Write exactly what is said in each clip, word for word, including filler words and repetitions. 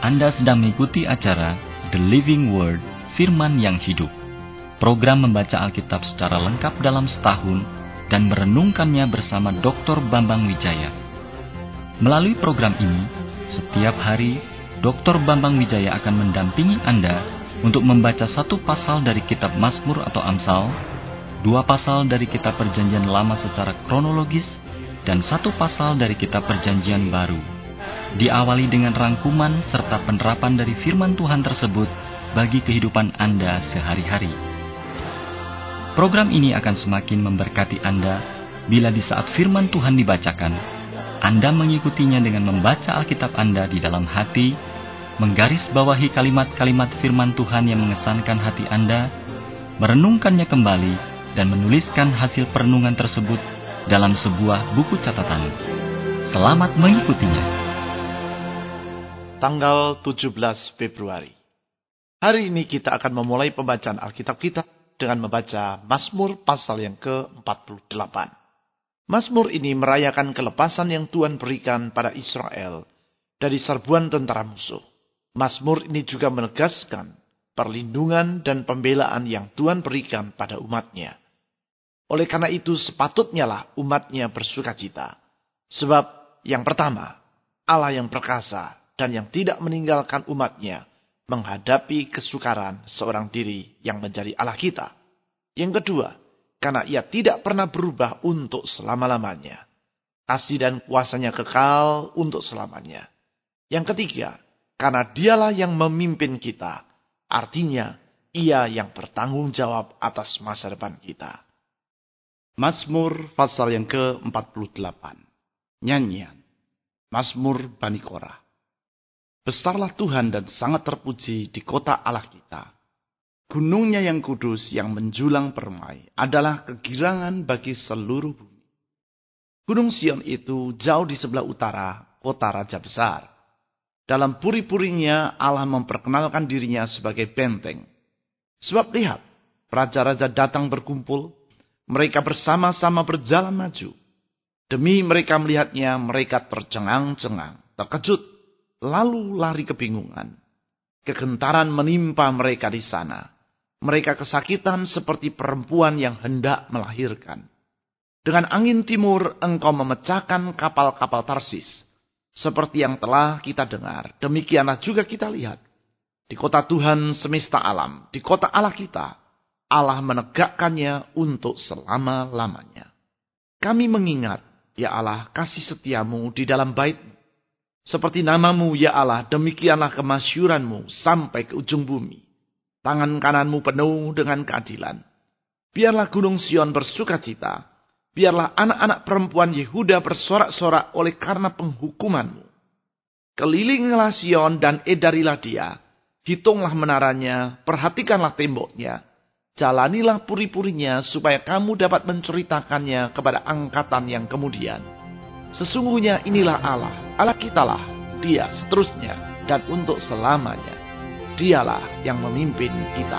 Anda sedang mengikuti acara The Living Word, Firman yang Hidup. Program membaca Alkitab secara lengkap dalam setahun dan merenungkannya bersama doktor Bambang Wijaya. Melalui program ini, setiap hari doktor Bambang Wijaya akan mendampingi Anda untuk membaca satu pasal dari kitab Mazmur atau Amsal, dua pasal dari kitab Perjanjian Lama secara kronologis, dan satu pasal dari kitab Perjanjian Baru. Diawali dengan rangkuman serta penerapan dari firman Tuhan tersebut bagi kehidupan Anda sehari-hari. Program ini akan semakin memberkati Anda bila di saat firman Tuhan dibacakan, Anda mengikutinya dengan membaca Alkitab Anda di dalam hati, menggarisbawahi kalimat-kalimat firman Tuhan yang mengesankan hati Anda, merenungkannya kembali, dan menuliskan hasil perenungan tersebut dalam sebuah buku catatan. Selamat mengikutinya. Tanggal tujuh belas Februari. Hari ini kita akan memulai pembacaan Alkitab kita dengan membaca Mazmur pasal yang ke empat puluh delapan. Mazmur ini merayakan kelepasan yang Tuhan berikan pada Israel dari serbuan tentara musuh. Mazmur ini juga menegaskan perlindungan dan pembelaan yang Tuhan berikan pada umatnya. Oleh karena itu sepatutnya lah umatnya bersukacita. Sebab yang pertama, Allah yang perkasa dan yang tidak meninggalkan umatnya menghadapi kesukaran seorang diri yang menjadi Allah kita. Yang kedua, karena ia tidak pernah berubah untuk selama-lamanya. Kasih dan kuasanya kekal untuk selamanya. Yang ketiga, karena dialah yang memimpin kita. Artinya, ia yang bertanggung jawab atas masa depan kita. Mazmur pasal yang ke empat puluh delapan. Nyanyian. Mazmur Bani Korah. Besarlah Tuhan dan sangat terpuji di kota Allah kita. Gunungnya yang kudus yang menjulang permai adalah kegirangan bagi seluruh bumi. Gunung Sion itu jauh di sebelah utara kota Raja Besar. Dalam puri-purinya Allah memperkenalkan dirinya sebagai benteng. Sebab lihat, raja-raja datang berkumpul, mereka bersama-sama berjalan maju. Demi mereka melihatnya, mereka tercengang-cengang, terkejut, lalu lari kebingungan. Kegentaran menimpa mereka di sana. Mereka kesakitan seperti perempuan yang hendak melahirkan. Dengan angin timur engkau memecahkan kapal-kapal Tarsis. Seperti yang telah kita dengar, demikianlah juga kita lihat. Di kota Tuhan semesta alam, di kota Allah kita, Allah menegakkannya untuk selama-lamanya. Kami mengingat, ya Allah, kasih setiamu di dalam bait-Mu. Seperti namamu, ya Allah, demikianlah kemasyuranmu sampai ke ujung bumi. Tangan kananmu penuh dengan keadilan. Biarlah gunung Sion bersukacita. Biarlah anak-anak perempuan Yehuda bersorak-sorak oleh karena penghukumanmu. Kelilinglah Sion dan edarilah dia. Hitunglah menaranya, perhatikanlah temboknya. Jalanilah puri-purinya supaya kamu dapat menceritakannya kepada angkatan yang kemudian. Sesungguhnya inilah Allah, Allah kitalah, dia seterusnya dan untuk selamanya. Dialah yang memimpin kita.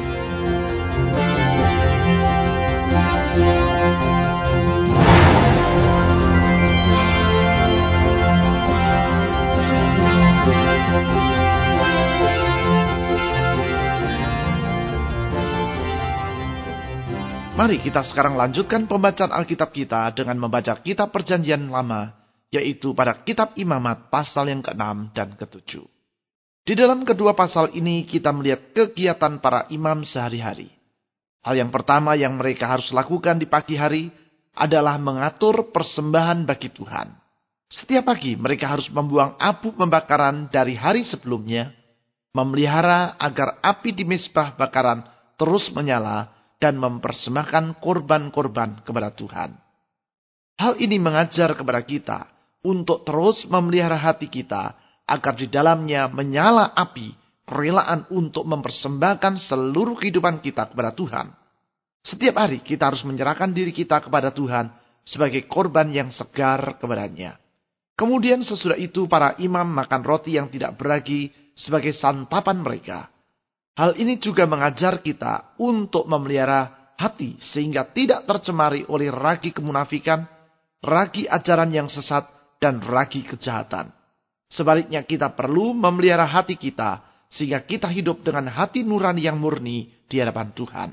Mari kita sekarang lanjutkan pembacaan Alkitab kita dengan membaca kitab Perjanjian Lama, yaitu pada kitab Imamat pasal yang keenam dan ketujuh. Di dalam kedua pasal ini kita melihat kegiatan para imam sehari-hari. Hal yang pertama yang mereka harus lakukan di pagi hari adalah mengatur persembahan bagi Tuhan. Setiap pagi mereka harus membuang abu pembakaran dari hari sebelumnya, memelihara agar api di mezbah bakaran terus menyala, dan mempersembahkan korban-korban kepada Tuhan. Hal ini mengajar kepada kita untuk terus memelihara hati kita agar di dalamnya menyala api kerelaan untuk mempersembahkan seluruh kehidupan kita kepada Tuhan. Setiap hari kita harus menyerahkan diri kita kepada Tuhan sebagai korban yang segar kepadanya. Kemudian sesudah itu para imam makan roti yang tidak beragi sebagai santapan mereka. Hal ini juga mengajar kita untuk memelihara hati sehingga tidak tercemari oleh ragi kemunafikan, ragi ajaran yang sesat, dan ragi kejahatan. Sebaliknya kita perlu memelihara hati kita sehingga kita hidup dengan hati nurani yang murni di hadapan Tuhan.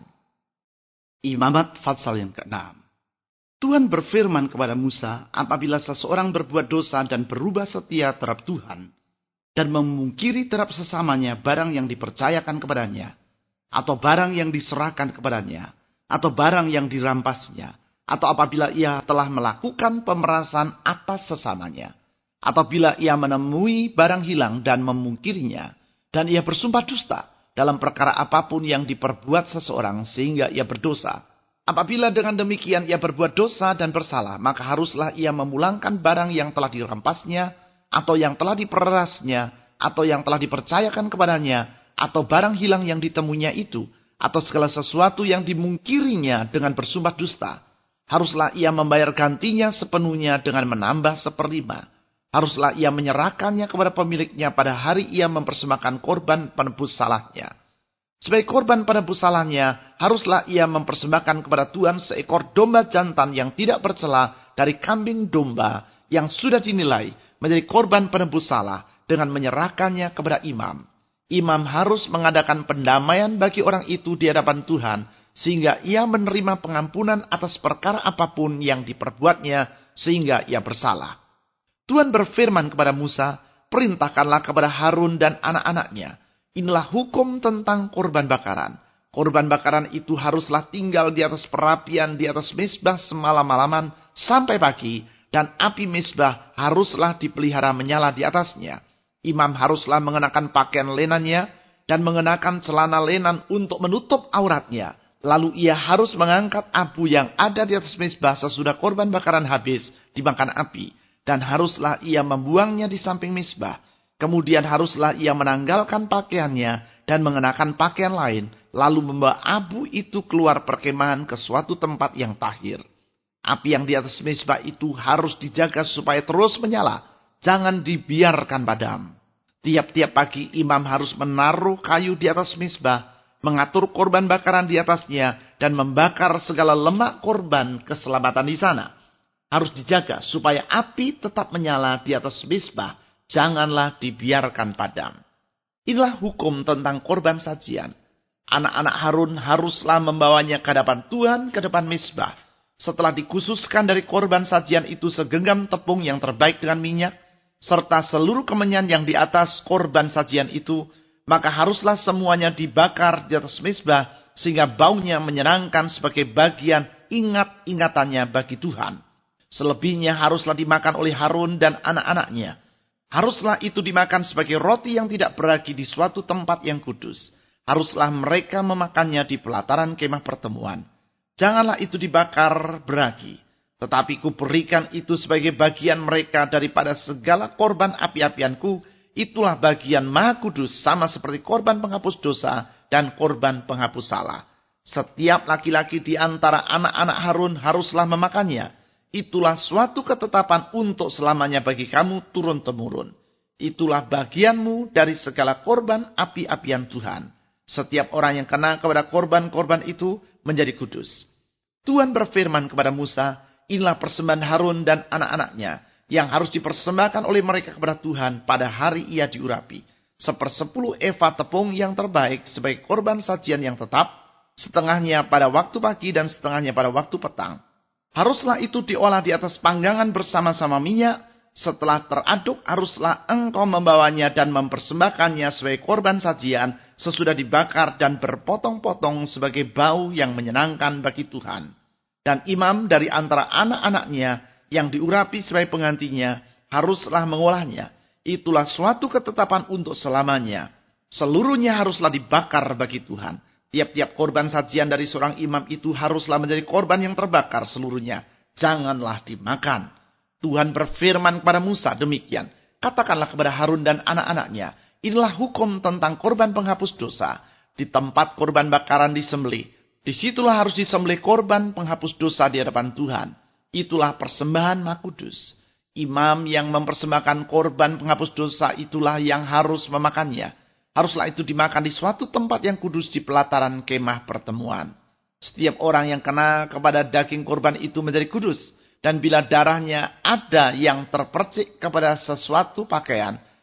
Imamat pasal yang keenam. Tuhan berfirman kepada Musa, apabila seseorang berbuat dosa dan berubah setia terhadap Tuhan, dan memungkiri terhadap sesamanya barang yang dipercayakan kepadanya, atau barang yang diserahkan kepadanya, atau barang yang dirampasnya, atau apabila ia telah melakukan pemerasan atas sesamanya, atau bila ia menemui barang hilang dan memungkirinya, dan ia bersumpah dusta dalam perkara apapun yang diperbuat seseorang sehingga ia berdosa. Apabila dengan demikian ia berbuat dosa dan bersalah, maka haruslah ia memulangkan barang yang telah dirampasnya, atau yang telah diperasnya, atau yang telah dipercayakan kepadanya, atau barang hilang yang ditemuinya itu, atau segala sesuatu yang dimungkirinya dengan bersumpah dusta. Haruslah ia membayar gantinya sepenuhnya dengan menambah seperlima. Haruslah ia menyerahkannya kepada pemiliknya pada hari ia mempersembahkan korban penebus salahnya. Sebagai korban penebus salahnya, haruslah ia mempersembahkan kepada Tuhan seekor domba jantan yang tidak bercela dari kambing domba yang sudah dinilai menjadi korban penebus salah dengan menyerahkannya kepada imam. Imam harus mengadakan pendamaian bagi orang itu di hadapan Tuhan sehingga ia menerima pengampunan atas perkara apapun yang diperbuatnya sehingga ia bersalah. Tuhan berfirman kepada Musa, perintahkanlah kepada Harun dan anak-anaknya. Inilah hukum tentang korban bakaran. Korban bakaran itu haruslah tinggal di atas perapian, di atas mezbah semalam-malaman sampai pagi. Dan api mezbah haruslah dipelihara menyala di atasnya. Imam haruslah mengenakan pakaian lenannya dan mengenakan celana lenan untuk menutup auratnya. Lalu ia harus mengangkat abu yang ada di atas mezbah sesudah korban bakaran habis dimakan api. Dan haruslah ia membuangnya di samping mezbah. Kemudian haruslah ia menanggalkan pakaiannya dan mengenakan pakaian lain. Lalu membawa abu itu keluar perkemahan ke suatu tempat yang tahir. Api yang di atas mezbah itu harus dijaga supaya terus menyala. Jangan dibiarkan padam. Tiap-tiap pagi imam harus menaruh kayu di atas mezbah. Mengatur korban bakaran di atasnya. Dan membakar segala lemak korban keselamatan di sana. Harus dijaga supaya api tetap menyala di atas mezbah. Janganlah dibiarkan padam. Inilah hukum tentang korban sajian. Anak-anak Harun haruslah membawanya ke hadapan Tuhan ke depan mezbah. Setelah dikhususkan dari korban sajian itu segenggam tepung yang terbaik dengan minyak, serta seluruh kemenyan yang di atas korban sajian itu, maka haruslah semuanya dibakar di atas mezbah sehingga baunya menyenangkan sebagai bagian ingat-ingatannya bagi Tuhan. Selebihnya haruslah dimakan oleh Harun dan anak-anaknya. Haruslah itu dimakan sebagai roti yang tidak beragi di suatu tempat yang kudus. Haruslah mereka memakannya di pelataran kemah pertemuan. Janganlah itu dibakar beragi. Tetapi kuberikan itu sebagai bagian mereka daripada segala korban api-apianku. Itulah bagian maha kudus sama seperti korban penghapus dosa dan korban penghapus salah. Setiap laki-laki di antara anak-anak Harun haruslah memakannya. Itulah suatu ketetapan untuk selamanya bagi kamu turun-temurun. Itulah bagianmu dari segala korban api-apian Tuhan. Setiap orang yang kena kepada korban-korban itu menjadi kudus. Tuhan berfirman kepada Musa, inilah persembahan Harun dan anak-anaknya yang harus dipersembahkan oleh mereka kepada Tuhan pada hari ia diurapi. Sepersepuluh eva tepung yang terbaik sebagai korban sajian yang tetap, setengahnya pada waktu pagi dan setengahnya pada waktu petang. Haruslah itu diolah di atas panggangan bersama-sama minyak. Setelah teraduk, haruslah engkau membawanya dan mempersembahkannya sebagai korban sajian sesudah dibakar dan berpotong-potong sebagai bau yang menyenangkan bagi Tuhan. Dan imam dari antara anak-anaknya yang diurapi sebagai penggantinya haruslah mengolahnya. Itulah suatu ketetapan untuk selamanya. Seluruhnya haruslah dibakar bagi Tuhan. Tiap-tiap korban sajian dari seorang imam itu haruslah menjadi korban yang terbakar seluruhnya. Janganlah dimakan. Tuhan berfirman kepada Musa demikian. Katakanlah kepada Harun dan anak-anaknya. Inilah hukum tentang korban penghapus dosa. Di tempat korban bakaran disembelih. Disitulah harus disembelih korban penghapus dosa di hadapan Tuhan. Itulah persembahan maha kudus. Imam yang mempersembahkan korban penghapus dosa itulah yang harus memakannya. Haruslah itu dimakan di suatu tempat yang kudus di pelataran kemah pertemuan. Setiap orang yang kena kepada daging korban itu menjadi kudus. Dan bila darahnya ada yang terpercik kepada sesuatu pakaian,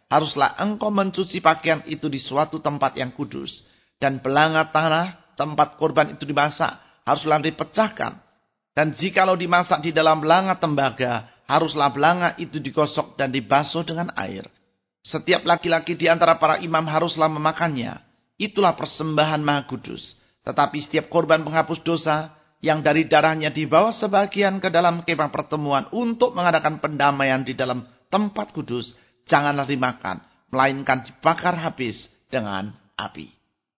haruslah engkau mencuci pakaian itu di suatu tempat yang kudus. Dan belanga tanah tempat korban itu dimasak haruslah dipecahkan. Dan jikalau dimasak di dalam belanga tembaga, haruslah belanga itu digosok dan dibasuh dengan air. Setiap laki-laki di antara para imam haruslah memakannya. Itulah persembahan maha kudus. Tetapi setiap korban penghapus dosa yang dari darahnya dibawa sebagian ke dalam kemah pertemuan untuk mengadakan pendamaian di dalam tempat kudus, janganlah dimakan, melainkan dibakar habis dengan api.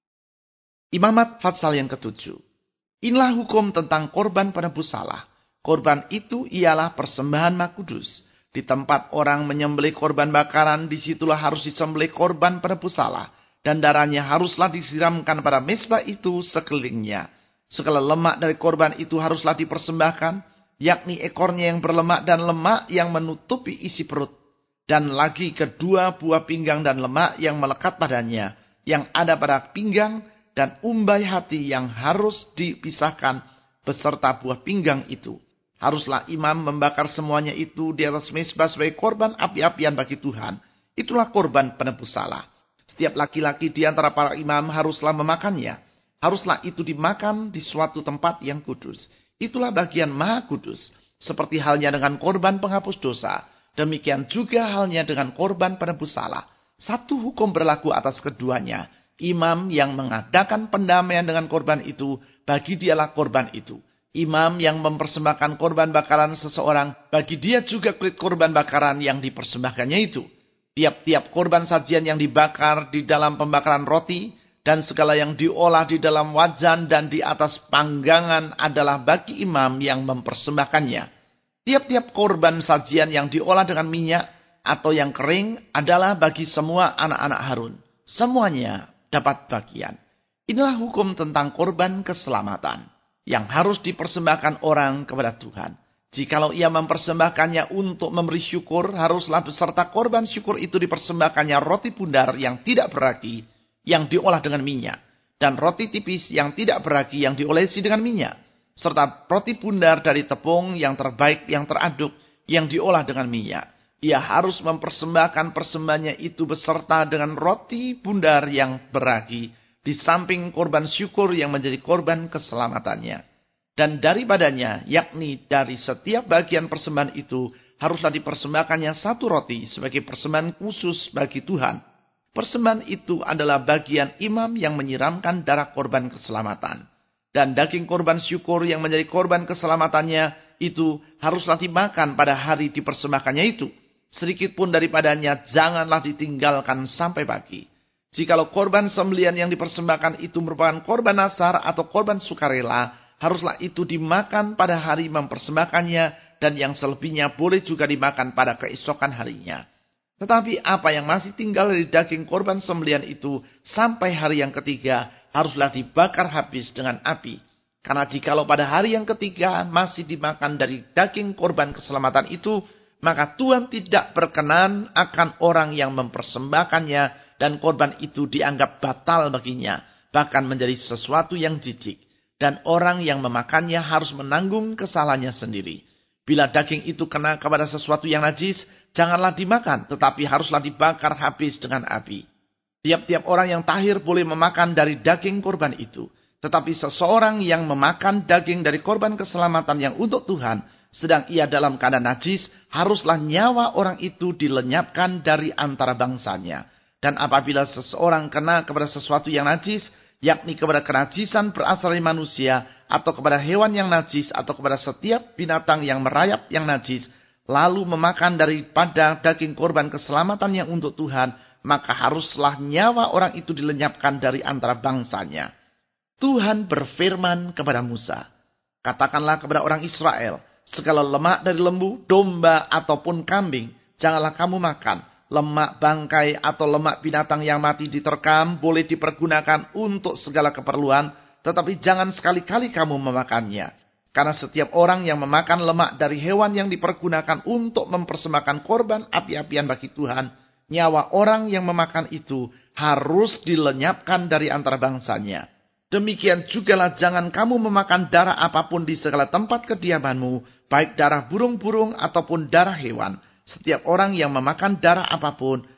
Imamat Fatsal yang ketujuh. Inilah hukum tentang korban penebus salah. Korban itu ialah persembahan maha kudus. Di tempat orang menyembelih korban bakaran, disitulah harus disembelih korban penebus salah. Dan darahnya haruslah disiramkan pada mezbah itu sekelilingnya. Segala lemak dari korban itu haruslah dipersembahkan, yakni ekornya yang berlemak dan lemak yang menutupi isi perut. Dan lagi kedua buah pinggang dan lemak yang melekat padanya, yang ada pada pinggang dan umbai hati yang harus dipisahkan beserta buah pinggang itu. Haruslah imam membakar semuanya itu di atas mezbah sebagai korban api-apian bagi Tuhan. Itulah korban penebus salah. Setiap laki-laki di antara para imam haruslah memakannya. Haruslah itu dimakan di suatu tempat yang kudus. Itulah bagian maha kudus. Seperti halnya dengan korban penghapus dosa. Demikian juga halnya dengan korban penebus salah. Satu hukum berlaku atas keduanya. Imam yang mengadakan pendamaian dengan korban itu, bagi dialah korban itu. Imam yang mempersembahkan korban bakaran seseorang, bagi dia juga kulit korban bakaran yang dipersembahkannya itu. Tiap-tiap korban sajian yang dibakar di dalam pembakaran roti, dan segala yang diolah di dalam wajan dan di atas panggangan adalah bagi imam yang mempersembahkannya. Tiap-tiap korban sajian yang diolah dengan minyak atau yang kering adalah bagi semua anak-anak Harun. Semuanya dapat bagian. Inilah hukum tentang korban keselamatan yang harus dipersembahkan orang kepada Tuhan. Jikalau ia mempersembahkannya untuk memberi syukur, haruslah beserta korban syukur itu dipersembahkannya roti bundar yang tidak beragi, yang diolah dengan minyak, dan roti tipis yang tidak beragi yang diolesi dengan minyak, serta roti bundar dari tepung yang terbaik yang teraduk yang diolah dengan minyak. Ia harus mempersembahkan persembahannya itu beserta dengan roti bundar yang beragi, di samping korban syukur yang menjadi korban keselamatannya. Dan daripadanya, yakni dari setiap bagian persembahan itu, haruslah dipersembahkannya satu roti sebagai persembahan khusus bagi Tuhan. Persembahan itu adalah bagian imam yang menyiramkan darah korban keselamatan. Dan daging korban syukur yang menjadi korban keselamatannya itu haruslah dimakan pada hari dipersembahkannya itu. Sedikit pun daripadanya janganlah ditinggalkan sampai pagi. Jikalau korban sembelian yang dipersembahkan itu merupakan korban nasar atau korban sukarela, haruslah itu dimakan pada hari mempersembahkannya, dan yang selebihnya boleh juga dimakan pada keesokan harinya. Tetapi apa yang masih tinggal dari daging korban sembelian itu sampai hari yang ketiga haruslah dibakar habis dengan api. Karena jikalau pada hari yang ketiga masih dimakan dari daging korban keselamatan itu, maka Tuhan tidak berkenan akan orang yang mempersembahkannya, dan korban itu dianggap batal baginya, bahkan menjadi sesuatu yang jijik. Dan orang yang memakannya harus menanggung kesalahannya sendiri. Bila daging itu kena kepada sesuatu yang najis, janganlah dimakan, tetapi haruslah dibakar habis dengan api. Tiap-tiap orang yang tahir boleh memakan dari daging korban itu. Tetapi seseorang yang memakan daging dari korban keselamatan yang untuk Tuhan, sedang ia dalam keadaan najis, haruslah nyawa orang itu dilenyapkan dari antara bangsanya. Dan apabila seseorang kena kepada sesuatu yang najis, yakni kepada kenajisan berasal dari manusia, atau kepada hewan yang najis, atau kepada setiap binatang yang merayap yang najis, lalu memakan daripada daging korban keselamatan yang untuk Tuhan, maka haruslah nyawa orang itu dilenyapkan dari antara bangsanya. Tuhan berfirman kepada Musa, katakanlah kepada orang Israel, segala lemak dari lembu, domba, ataupun kambing, janganlah kamu makan. Lemak bangkai atau lemak binatang yang mati diterkam boleh dipergunakan untuk segala keperluan, tetapi jangan sekali-kali kamu memakannya. Karena setiap orang yang memakan lemak dari hewan yang dipergunakan untuk mempersembahkan korban api-apian bagi Tuhan, nyawa orang yang memakan itu harus dilenyapkan dari antara bangsanya. Demikian jugalah jangan kamu memakan darah apapun di segala tempat kediamanmu, baik darah burung-burung ataupun darah hewan. Setiap orang yang memakan darah apapun,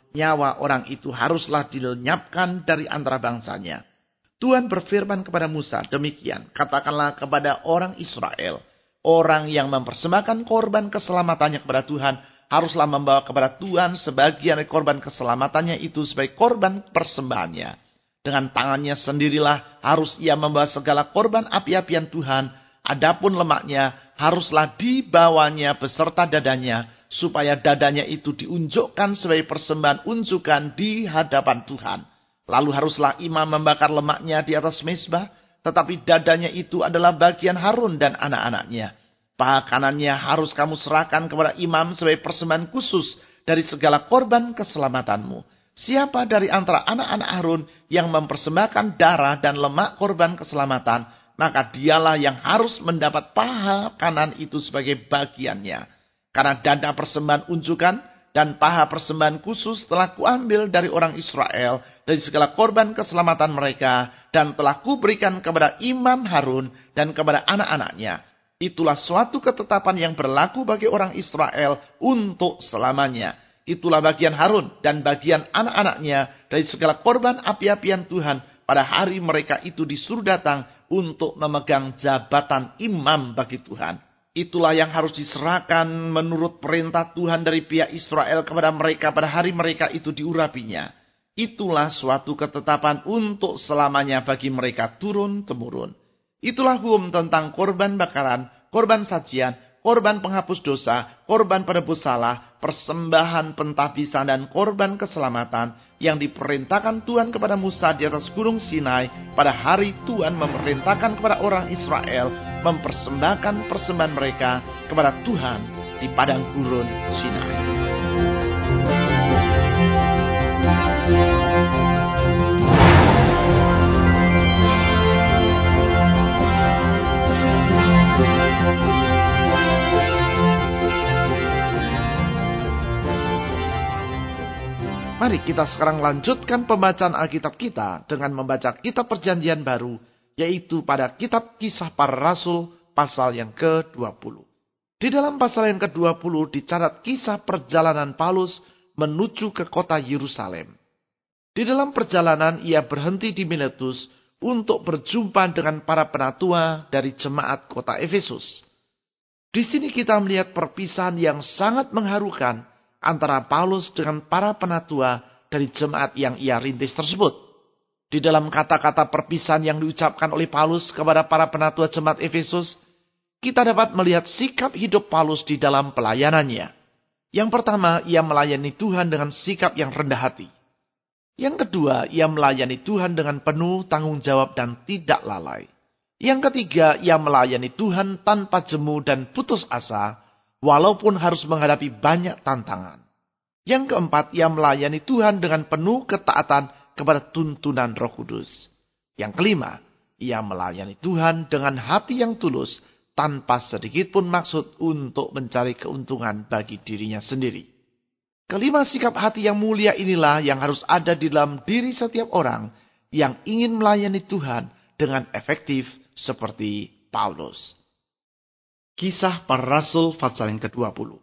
nyawa orang itu haruslah dilenyapkan dari antara bangsanya. Tuhan berfirman kepada Musa, demikian, katakanlah kepada orang Israel, orang yang mempersembahkan korban keselamatannya kepada Tuhan, haruslah membawa kepada Tuhan sebagian korban keselamatannya itu sebagai korban persembahannya. Dengan tangannya sendirilah harus ia membawa segala korban api-apian Tuhan, adapun lemaknya haruslah dibawanya beserta dadanya, supaya dadanya itu diunjukkan sebagai persembahan unjukan di hadapan Tuhan. Lalu haruslah imam membakar lemaknya di atas mezbah, tetapi dadanya itu adalah bagian Harun dan anak-anaknya. Paha kanannya harus kamu serahkan kepada imam sebagai persembahan khusus dari segala korban keselamatanmu. Siapa dari antara anak-anak Harun yang mempersembahkan darah dan lemak korban keselamatan, maka dialah yang harus mendapat paha kanan itu sebagai bagiannya. Karena dada persembahan unjukan dan paha persembahan khusus telah kuambil dari orang Israel, dari segala korban keselamatan mereka, dan telah kuberikan kepada imam Harun dan kepada anak-anaknya. Itulah suatu ketetapan yang berlaku bagi orang Israel untuk selamanya. Itulah bagian Harun dan bagian anak-anaknya dari segala korban api-apian Tuhan. Pada hari mereka itu disuruh datang untuk memegang jabatan imam bagi Tuhan. Itulah yang harus diserahkan menurut perintah Tuhan dari pihak Israel kepada mereka pada hari mereka itu diurapinya. Itulah suatu ketetapan untuk selamanya bagi mereka turun-temurun. Itulah hukum tentang korban bakaran, korban sajian, korban penghapus dosa, korban penebus salah, persembahan pentahbisan dan korban keselamatan yang diperintahkan Tuhan kepada Musa di atas gunung Sinai pada hari Tuhan memerintahkan kepada orang Israel mempersembahkan persembahan mereka kepada Tuhan di padang gurun Sinai. Mari kita sekarang lanjutkan pembacaan Alkitab kita dengan membaca kitab Perjanjian Baru, yaitu pada kitab Kisah Para Rasul pasal yang ke dua puluh. Di dalam pasal yang ke dua puluh dicatat kisah perjalanan Paulus menuju ke kota Yerusalem. Di dalam perjalanan ia berhenti di Miletus untuk berjumpa dengan para penatua dari jemaat kota Efesus. Di sini kita melihat perpisahan yang sangat mengharukan antara Paulus dengan para penatua dari jemaat yang ia rintis tersebut. Di dalam kata-kata perpisahan yang diucapkan oleh Paulus kepada para penatua jemaat Efesus, kita dapat melihat sikap hidup Paulus di dalam pelayanannya. Yang pertama, ia melayani Tuhan dengan sikap yang rendah hati. Yang kedua, ia melayani Tuhan dengan penuh tanggung jawab dan tidak lalai. Yang ketiga, ia melayani Tuhan tanpa jemu dan putus asa, walaupun harus menghadapi banyak tantangan. Yang keempat, ia melayani Tuhan dengan penuh ketaatan kepada tuntunan Roh Kudus. Yang kelima, ia melayani Tuhan dengan hati yang tulus, tanpa sedikit pun maksud untuk mencari keuntungan bagi dirinya sendiri. Kelima sikap hati yang mulia inilah yang harus ada di dalam diri setiap orang yang ingin melayani Tuhan dengan efektif seperti Paulus. Kisah Para Rasul pasal yang ke dua puluh.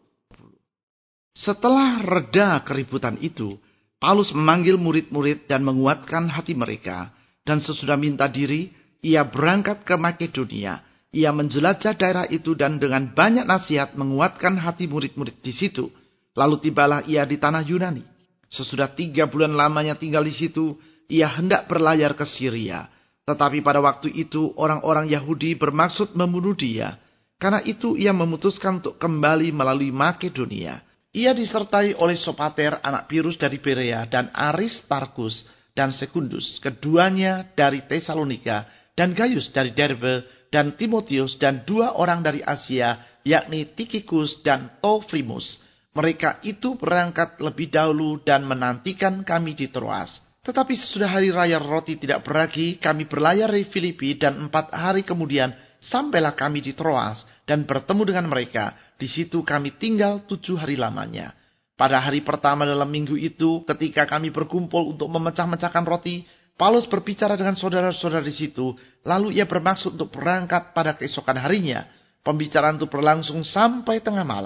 Setelah reda keributan itu, Paulus memanggil murid-murid dan menguatkan hati mereka. Dan sesudah minta diri, ia berangkat ke Makedonia. Ia menjelajah daerah itu dan dengan banyak nasihat menguatkan hati murid-murid di situ. Lalu tibalah ia di tanah Yunani. Sesudah tiga bulan lamanya tinggal di situ, ia hendak berlayar ke Syria. Tetapi pada waktu itu orang-orang Yahudi bermaksud membunuh dia. Karena itu ia memutuskan untuk kembali melalui Makedonia. Ia disertai oleh Sopater anak Pirus dari Berea dan Aristarkus dan Sekundus, keduanya dari Tesalonika, dan Gaius dari Derbe, dan Timotius dan dua orang dari Asia, yakni Tikikus dan Trofimus. Mereka itu berangkat lebih dahulu dan menantikan kami di Troas. Tetapi sesudah hari raya roti tidak beragi, kami berlayar dari Filipi dan empat hari kemudian sampailah kami di Troas dan bertemu dengan mereka. Di situ kami tinggal tujuh hari lamanya. Pada hari pertama dalam minggu itu, ketika kami berkumpul untuk memecah-mecahkan roti, Paulus berbicara dengan saudara-saudara di situ. Lalu ia bermaksud untuk berangkat pada keesokan harinya. Pembicaraan itu berlangsung sampai tengah malam.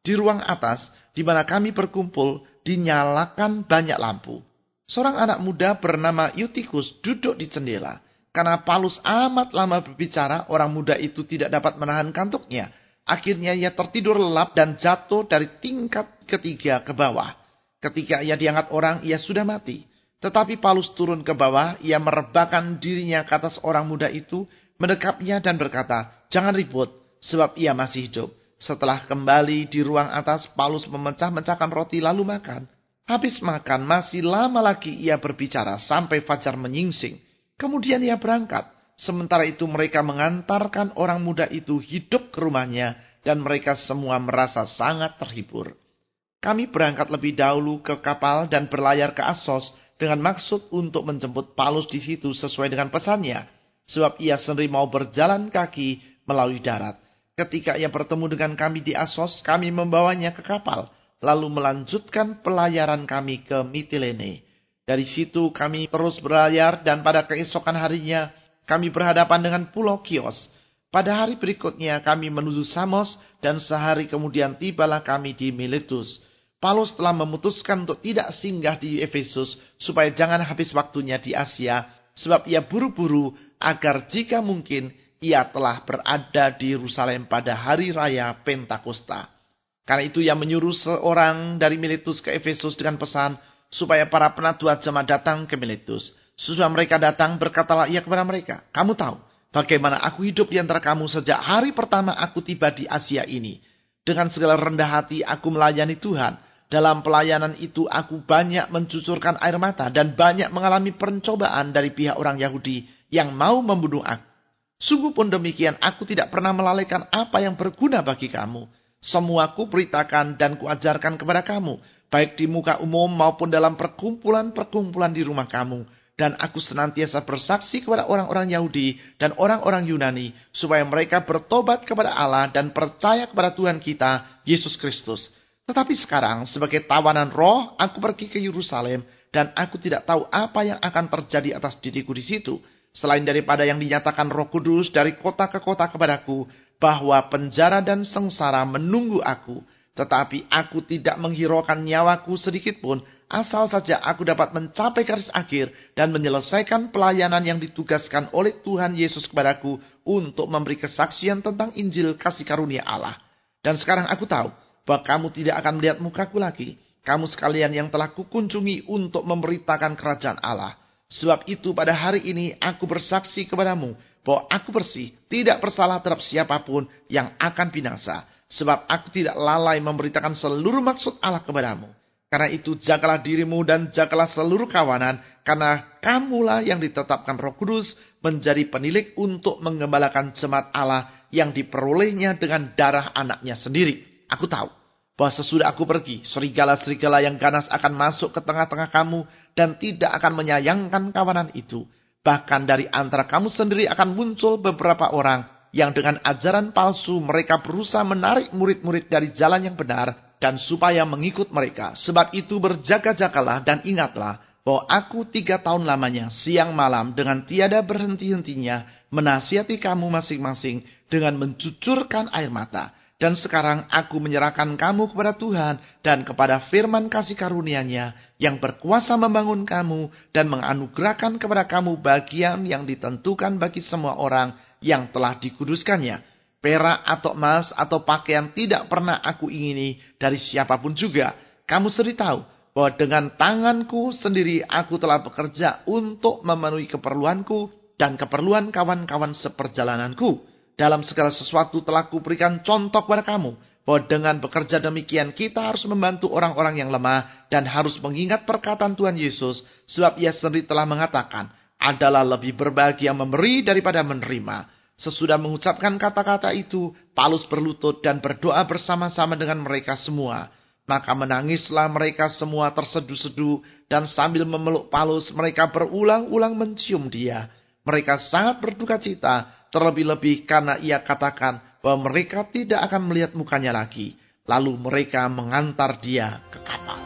Di ruang atas, di mana kami berkumpul, dinyalakan banyak lampu. Seorang anak muda bernama Eutikus duduk di jendela. Karena Paulus amat lama berbicara, orang muda itu tidak dapat menahan kantuknya. Akhirnya ia tertidur lelap dan jatuh dari tingkat ketiga ke bawah. Ketika ia diangkat orang, ia sudah mati. Tetapi Paulus turun ke bawah, ia merebahkan dirinya ke atas orang muda itu, mendekapnya dan berkata, "Jangan ribut, sebab ia masih hidup." Setelah kembali di ruang atas, Paulus memecah-mecahkan roti lalu makan. Habis makan, masih lama lagi ia berbicara sampai fajar menyingsing. Kemudian ia berangkat. Sementara itu mereka mengantarkan orang muda itu hidup ke rumahnya dan mereka semua merasa sangat terhibur. Kami berangkat lebih dahulu ke kapal dan berlayar ke Assos dengan maksud untuk menjemput Paulus di situ sesuai dengan pesannya. Sebab ia sendiri mau berjalan kaki melalui darat. Ketika ia bertemu dengan kami di Assos, kami membawanya ke kapal, lalu melanjutkan pelayaran kami ke Mitilene. Dari situ kami terus berlayar dan pada keesokan harinya kami berhadapan dengan Pulau Kios. Pada hari berikutnya kami menuju Samos dan sehari kemudian tibalah kami di Miletus. Paulus telah memutuskan untuk tidak singgah di Efesus supaya jangan habis waktunya di Asia, sebab ia buru-buru agar jika mungkin ia telah berada di Yerusalem pada hari raya Pentakosta. Karena itu ia menyuruh seorang dari Miletus ke Efesus dengan pesan supaya para penatua jemaat datang ke Miletus. Sesudah mereka datang, berkatalah ia kepada mereka, "Kamu tahu bagaimana aku hidup di antara kamu sejak hari pertama aku tiba di Asia ini. Dengan segala rendah hati aku melayani Tuhan. Dalam pelayanan itu aku banyak mencucurkan air mata dan banyak mengalami pencobaan dari pihak orang Yahudi yang mau membunuh aku. Sungguh pun demikian, aku tidak pernah melalaikan apa yang berguna bagi kamu. Semua kuberitakan dan kuajarkan kepada kamu, baik di muka umum maupun dalam perkumpulan-perkumpulan di rumah kamu. Dan aku senantiasa bersaksi kepada orang-orang Yahudi dan orang-orang Yunani, supaya mereka bertobat kepada Allah dan percaya kepada Tuhan kita, Yesus Kristus. Tetapi sekarang, sebagai tawanan roh, aku pergi ke Yerusalem, dan aku tidak tahu apa yang akan terjadi atas diriku di situ. Selain daripada yang dinyatakan Roh Kudus dari kota ke kota kepadaku, bahwa penjara dan sengsara menunggu aku. Tetapi aku tidak menghiraukan nyawaku sedikit pun, asal saja aku dapat mencapai garis akhir dan menyelesaikan pelayanan yang ditugaskan oleh Tuhan Yesus kepadaku untuk memberi kesaksian tentang Injil kasih karunia Allah. Dan sekarang aku tahu bahwa kamu tidak akan melihat mukaku lagi, kamu sekalian yang telah kukunjungi untuk memberitakan kerajaan Allah. Sebab itu pada hari ini aku bersaksi kepadamu bahwa aku bersih, tidak bersalah terhadap siapapun yang akan binasa. Sebab aku tidak lalai memberitakan seluruh maksud Allah kepadamu. Karena itu jagalah dirimu dan jagalah seluruh kawanan, karena kamulah yang ditetapkan Roh Kudus menjadi penilik untuk menggembalakan jemaat Allah yang diperolehnya dengan darah anaknya sendiri. Aku tahu bahwa sesudah aku pergi, serigala-serigala yang ganas akan masuk ke tengah-tengah kamu dan tidak akan menyayangkan kawanan itu. Bahkan dari antara kamu sendiri akan muncul beberapa orang yang dengan ajaran palsu mereka berusaha menarik murid-murid dari jalan yang benar dan supaya mengikut mereka. Sebab itu berjaga-jagalah dan ingatlah bahwa aku tiga tahun lamanya siang malam dengan tiada berhenti-hentinya menasihati kamu masing-masing dengan mencucurkan air mata. Dan sekarang aku menyerahkan kamu kepada Tuhan dan kepada firman kasih karunia-Nya yang berkuasa membangun kamu dan menganugerahkan kepada kamu bagian yang ditentukan bagi semua orang yang telah dikuduskannya. Perak atau emas atau pakaian tidak pernah aku ingini dari siapapun juga. Kamu sendiri tahu bahwa dengan tanganku sendiri aku telah bekerja untuk memenuhi keperluanku dan keperluan kawan-kawan seperjalananku. Dalam segala sesuatu telah kuberikan contoh kepada kamu, bahwa dengan bekerja demikian kita harus membantu orang-orang yang lemah dan harus mengingat perkataan Tuhan Yesus, sebab ia sendiri telah mengatakan, adalah lebih berbahagia memberi daripada menerima. Sesudah mengucapkan kata-kata itu, Paulus berlutut dan berdoa bersama-sama dengan mereka semua. Maka menangislah mereka semua terseduh-seduh, dan sambil memeluk Paulus mereka berulang-ulang mencium dia. Mereka sangat berduka cita, terlebih-lebih karena ia katakan bahwa mereka tidak akan melihat mukanya lagi. Lalu mereka mengantar dia ke kapal.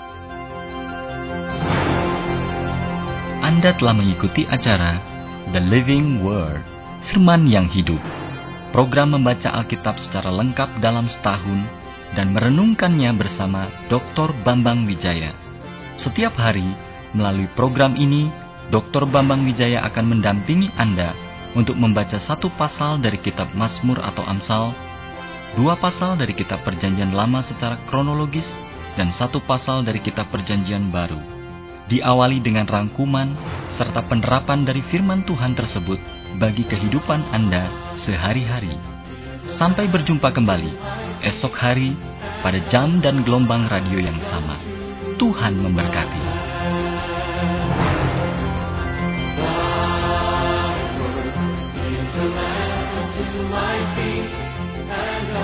Anda telah mengikuti acara The Living Word, Firman yang Hidup. Program membaca Alkitab secara lengkap dalam setahun dan merenungkannya bersama doktor Bambang Wijaya. Setiap hari, melalui program ini, doktor Bambang Wijaya akan mendampingi Anda untuk membaca satu pasal dari kitab Mazmur atau Amsal, dua pasal dari kitab Perjanjian Lama secara kronologis, dan satu pasal dari kitab Perjanjian Baru. Diawali dengan rangkuman serta penerapan dari firman Tuhan tersebut bagi kehidupan Anda sehari-hari. Sampai berjumpa kembali esok hari pada jam dan gelombang radio yang sama. Tuhan memberkati. To my feet and